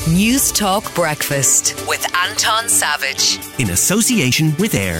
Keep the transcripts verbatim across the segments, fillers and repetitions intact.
News Talk Breakfast with Anton Savage. In association with AIR.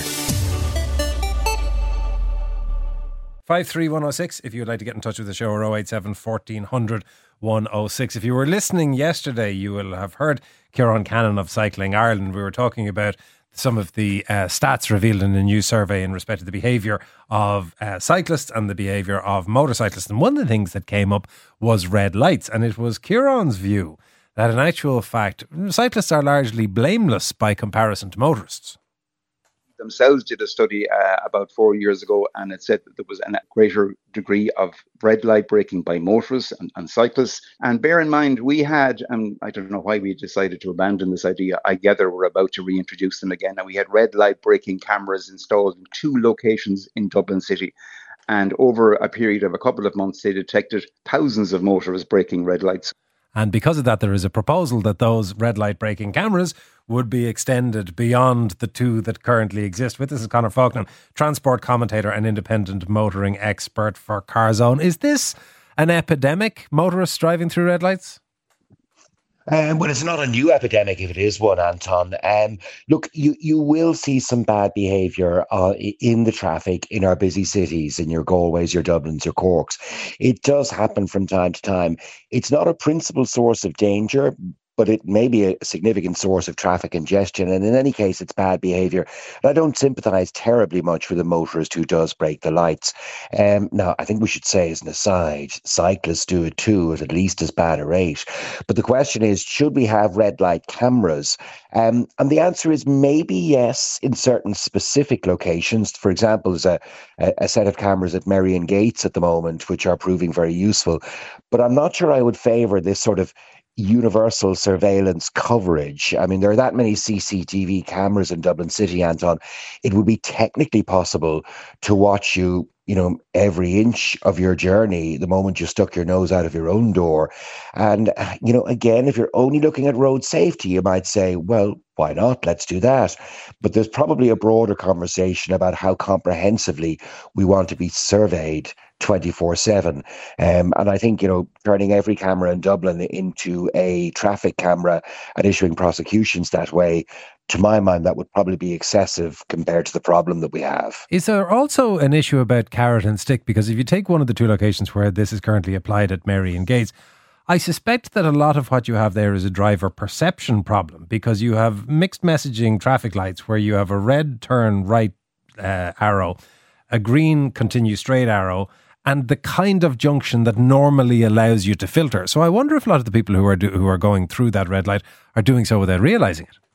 five three one oh six if you would like to get in touch with the show, or oh eight seven, fourteen hundred, one oh six. If you were listening yesterday, you will have heard Ciarán Cannon of Cycling Ireland. We were talking about some of the uh, stats revealed in a new survey in respect to the behaviour of uh, cyclists and the behaviour of motorcyclists. And one of the things that came up was red lights. And it was Ciarán's view that in actual fact, cyclists are largely blameless by comparison to motorists. Themselves did a study uh, about four years ago, and it said that there was a greater degree of red light braking by motorists and, and cyclists. And bear in mind, we had, and I don't know why we decided to abandon this idea, I gather we're about to reintroduce them again, and we had red light braking cameras installed in two locations in Dublin City. And over a period of a couple of months, they detected thousands of motorists braking red lights. And because of that, there is a proposal that those red light braking cameras would be extended beyond the two that currently exist. With this is Conor Faulkner, transport commentator and independent motoring expert for CarZone. Is this an epidemic, motorists driving through red lights? Um, well, it's not a new epidemic if it is one, Anton. Um, look, you, you will see some bad behaviour uh, in the traffic in our busy cities, in your Galways, your Dublins, your Corks. It does happen from time to time. It's not a principal source of danger, but it may be a significant source of traffic congestion. And in any case, it's bad behaviour. And I don't sympathise terribly much with a motorist who does break the lights. Um, now, I think we should say as an aside, cyclists do it too at at least as bad a rate. But the question is, should we have red light cameras? Um, and the answer is maybe yes, in certain specific locations. For example, there's a, a set of cameras at Merrion Gates at the moment, which are proving very useful. But I'm not sure I would favour this sort of universal surveillance coverage. I mean, there are that many C C T V cameras in Dublin City, Anton. It would be technically possible to watch you, you know, every inch of your journey the moment you stuck your nose out of your own door. And, you know, again, if you're only looking at road safety, you might say, well, why not? Let's do that. But there's probably a broader conversation about how comprehensively we want to be surveyed twenty-four seven. Um, and I think, you know, turning every camera in Dublin into a traffic camera and issuing prosecutions that way, to my mind, that would probably be excessive compared to the problem that we have. Is there also an issue about carrot and stick? Because if you take one of the two locations where this is currently applied at Merrion Gates, I suspect that a lot of what you have there is a driver perception problem, because you have mixed messaging traffic lights where you have a red turn right uh, arrow, a green continue straight arrow, and the kind of junction that normally allows you to filter. So I wonder if a lot of the people who are do, who are going through that red light are doing so without realising it.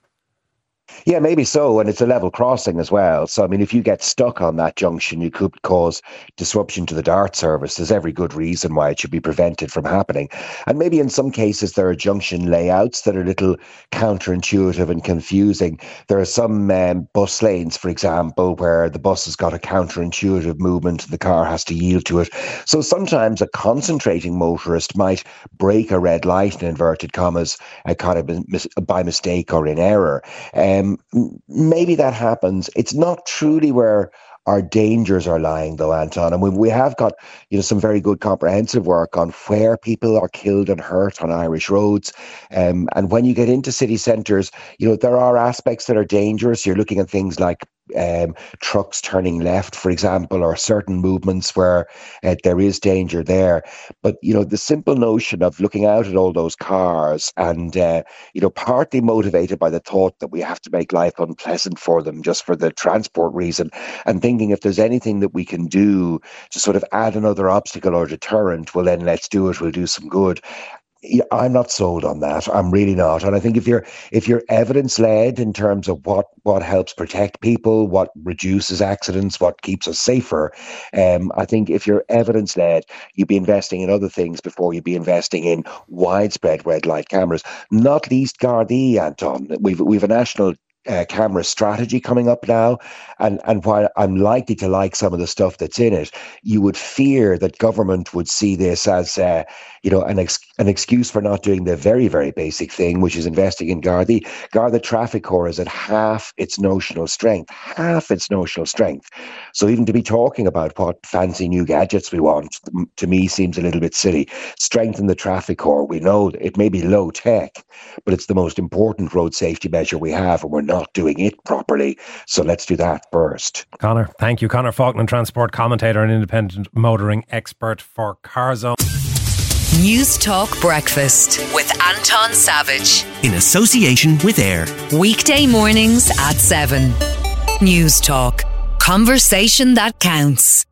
Yeah, maybe so. And it's a level crossing as well. So, I mean, if you get stuck on that junction, you could cause disruption to the DART service. There's every good reason why it should be prevented from happening. And maybe in some cases, there are junction layouts that are a little counterintuitive and confusing. There are some um, bus lanes, for example, where the bus has got a counterintuitive movement and the car has to yield to it. So sometimes a concentrating motorist might break a red light, in inverted commas, uh, kind of mis- by mistake or in error. Um, maybe that happens. It's not truly where our dangers are lying, though, Anton. And we, we have got, you know, some very good comprehensive work on where people are killed and hurt on Irish roads. Um, and when you get into city centres, you know, there are aspects that are dangerous. You're looking at things like Um, trucks turning left, for example, or certain movements where uh, there is danger there. But, you know, the simple notion of looking out at all those cars and, uh, you know, partly motivated by the thought that we have to make life unpleasant for them just for the transport reason, and thinking if there's anything that we can do to sort of add another obstacle or deterrent, well, then let's do it. We'll do some good. Yeah, I'm not sold on that. I'm really not. And I think if you're if you're evidence led in terms of what what helps protect people, what reduces accidents, what keeps us safer, um, I think if you're evidence led, you'd be investing in other things before you'd be investing in widespread red light cameras. Not least Gardaí, Anton. We've we've a national Uh, camera strategy coming up now, and and while I'm likely to like some of the stuff that's in it, you would fear that government would see this as uh, you know an ex- an excuse for not doing the very very basic thing, which is investing in Gardaí. Garda Traffic Corps is at half its notional strength, half its notional strength. So even to be talking about what fancy new gadgets we want, to me seems a little bit silly. Strengthen the Traffic Corps. We know it may be low tech, but it's the most important road safety measure we have, and we're not doing it properly. So let's do that first. Connor, thank you. Connor Faulkner, transport commentator and independent motoring expert for CarZone. News Talk Breakfast with Anton Savage. In association with AIR. Weekday mornings at seven. News Talk. Conversation that counts.